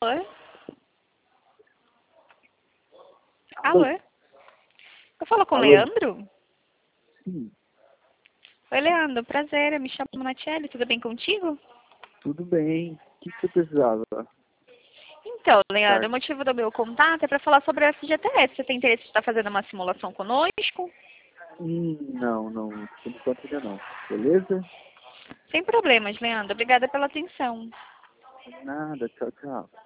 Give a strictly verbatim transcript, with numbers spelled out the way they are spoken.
Oi? Alô? Eu falo com o Alô? Leandro? Sim, Oi, Leandro. Prazer. Eu me chamo Natiele. Tudo bem contigo? tudo bem. O que, que você precisava? Então, Leandro, Tá. o motivo do meu contato é para falar sobre a F G T S. Você tem interesse em estar fazendo uma simulação conosco? Hum, não, não. Por enquanto ainda não. Beleza? Sem problemas, Leandro. Obrigada pela atenção. Nada. Tchau, tchau.